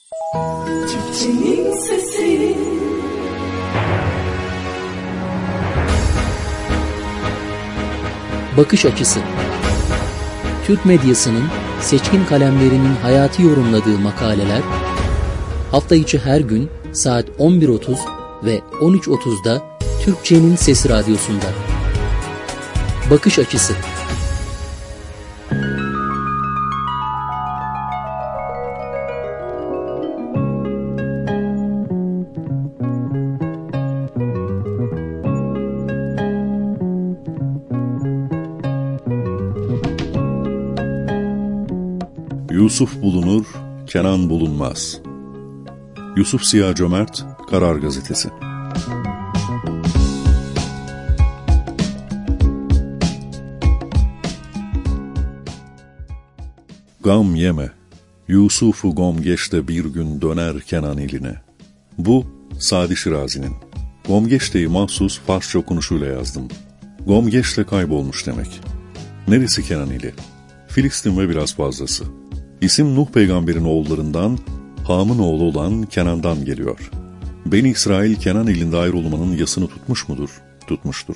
Türkçenin sesi. Bakış açısı. Türk medyasının seçkin kalemlerinin hayatı yorumladığı makaleler, hafta içi her gün saat 11.30 ve 13.30'da Türkçenin Sesi Radyosu'nda. Bakış açısı. Yusuf bulunur, Kenan bulunmaz. Yusuf Ziya Cömert, Karar Gazetesi. Gam yeme, Yusuf'u Gomgeç de bir gün döner Kenan iline. Bu, Sadi Şirazi'nin. Gomgeç'teyi mahsus Farsça okunuşuyla yazdım. Gomgeç de kaybolmuş demek. Neresi Kenan ili? Filistin ve biraz fazlası. İsim Nuh peygamberin oğullarından, Ham'ın oğlu olan Kenan'dan geliyor. Beni İsrail Kenan ilinde ayrılmanın yasını tutmuş mudur? Tutmuştur.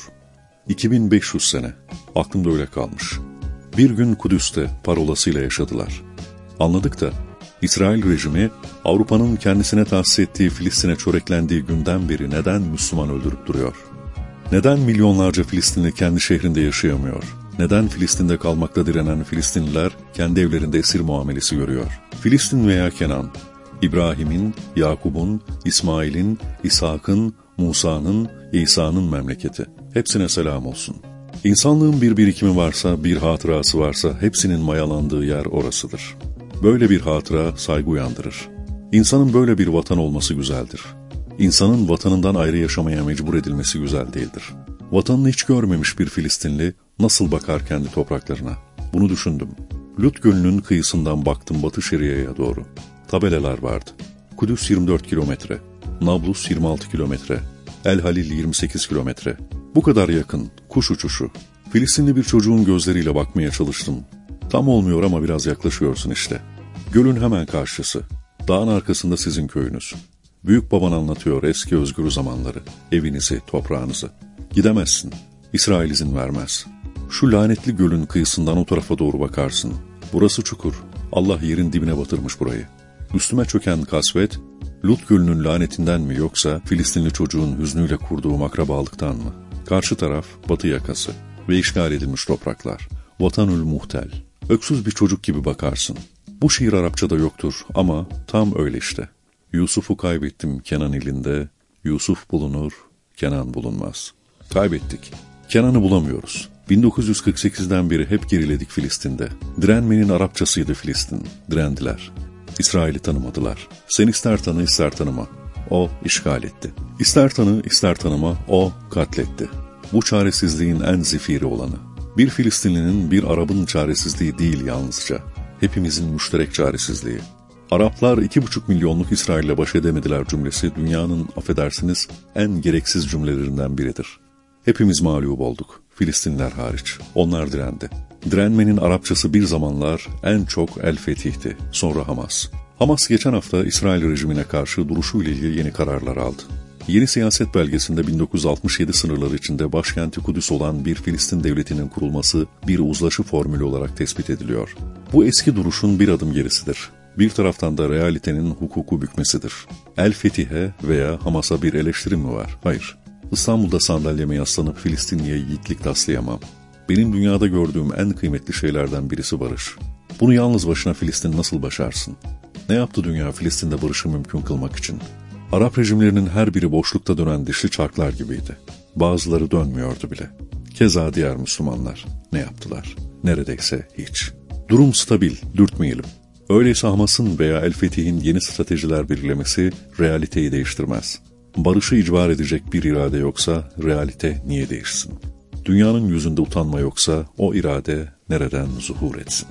2500 sene. Aklımda öyle kalmış. Bir gün Kudüs'te parolasıyla yaşadılar. Anladık da İsrail rejimi Avrupa'nın kendisine tahsis ettiği Filistin'e çöreklendiği günden beri neden Müslüman öldürüp duruyor? Neden milyonlarca Filistinli kendi şehrinde yaşayamıyor? Neden Filistin'de kalmakta direnen Filistinliler kendi evlerinde esir muamelesi görüyor? Filistin veya Kenan, İbrahim'in, Yakub'un, İsmail'in, İshak'ın, Musa'nın, İsa'nın memleketi. Hepsine selam olsun. İnsanlığın bir birikimi varsa, bir hatırası varsa hepsinin mayalandığı yer orasıdır. Böyle bir hatıra saygı uyandırır. İnsanın böyle bir vatan olması güzeldir. İnsanın vatanından ayrı yaşamaya mecbur edilmesi güzel değildir. Vatanını hiç görmemiş bir Filistinli nasıl bakar kendi topraklarına? Bunu düşündüm. Lut Gölü'nün kıyısından baktım Batı Şeria'ya doğru. Tabelalar vardı. Kudüs 24 kilometre, Nablus 26 kilometre, El Halil 28 kilometre. Bu kadar yakın, kuş uçuşu. Filistinli bir çocuğun gözleriyle bakmaya çalıştım. Tam olmuyor ama biraz yaklaşıyorsun işte. Gölün hemen karşısı. Dağın arkasında sizin köyünüz. Büyük baban anlatıyor eski özgür zamanları, evinizi, toprağınızı. Gidemezsin. İsrail izin vermez. Şu lanetli gölün kıyısından o tarafa doğru bakarsın. Burası çukur. Allah yerin dibine batırmış burayı. Üstüme çöken kasvet, Lut Gölü'nün lanetinden mi yoksa Filistinli çocuğun hüznüyle kurduğum akrabalıktan mı? Karşı taraf batı yakası ve işgal edilmiş topraklar. Vatanül muhtel. Öksüz bir çocuk gibi bakarsın. Bu şiir Arapçada yoktur ama tam öyle işte. Yusuf'u kaybettim Kenan ilinde, Yusuf bulunur, Kenan bulunmaz. Kaybettik. Kenan'ı bulamıyoruz. 1948'den beri hep geriledik Filistin'de. Direnmenin Arapçasıydı Filistin. Direndiler. İsrail'i tanımadılar. Sen ister tanı ister tanıma. O işgal etti. İster tanı ister tanıma o katletti. Bu çaresizliğin en zifiri olanı. Bir Filistinlinin bir Arap'ın çaresizliği değil yalnızca. Hepimizin müşterek çaresizliği. Araplar 2,5 milyonluk İsrail'le baş edemediler cümlesi dünyanın affedersiniz en gereksiz cümlelerinden biridir. Hepimiz mağlup olduk. Filistinliler hariç. Onlar direndi. Direnmenin Arapçası bir zamanlar en çok El Fetih'ti. Sonra Hamas. Hamas geçen hafta İsrail rejimine karşı duruşuyla ilgili yeni kararlar aldı. Yeni siyaset belgesinde 1967 sınırları içinde başkenti Kudüs olan bir Filistin devletinin kurulması bir uzlaşı formülü olarak tespit ediliyor. Bu eski duruşun bir adım gerisidir. Bir taraftan da realitenin hukuku bükmesidir. El Fetih'e veya Hamas'a bir eleştirim mi var? Hayır. İstanbul'da sandalyeme yaslanıp Filistinli'ye yiğitlik taslayamam. Benim dünyada gördüğüm en kıymetli şeylerden birisi barış. Bunu yalnız başına Filistin nasıl başarsın? Ne yaptı dünya Filistin'de barışı mümkün kılmak için? Arap rejimlerinin her biri boşlukta dönen dişli çarklar gibiydi. Bazıları dönmüyordu bile. Keza diğer Müslümanlar. Ne yaptılar? Neredeyse hiç. Durum stabil, dürtmeyelim. Öyleyse Hamas'ın veya El Fetih'in yeni stratejiler belirlemesi realiteyi değiştirmez. Barışı icbar edecek bir irade yoksa realite niye değişsin? Dünyanın yüzünde utanma yoksa o irade nereden zuhur etsin?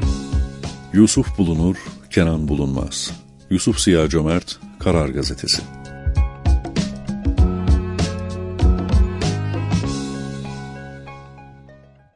Yusuf bulunur, Kenan bulunmaz. Yusuf Ziya Cömert, Karar Gazetesi.